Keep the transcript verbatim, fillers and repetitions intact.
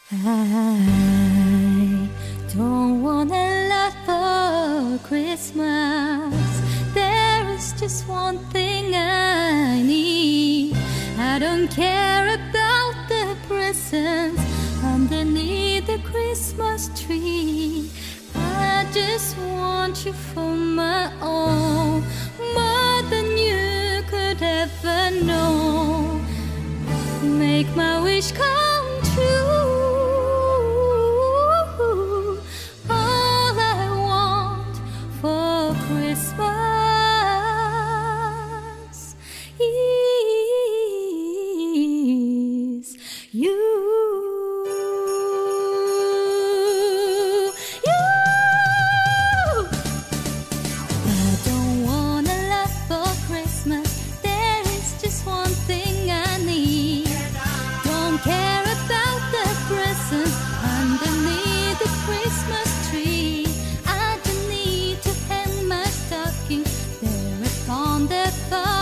I don't want a lot for Christmas. There is just one thing I need. I don't care about the presents underneath the Christmas tree. I just want you for my own, more than you could ever know. Make my wish come true. All I want for Christmas is you. On the phone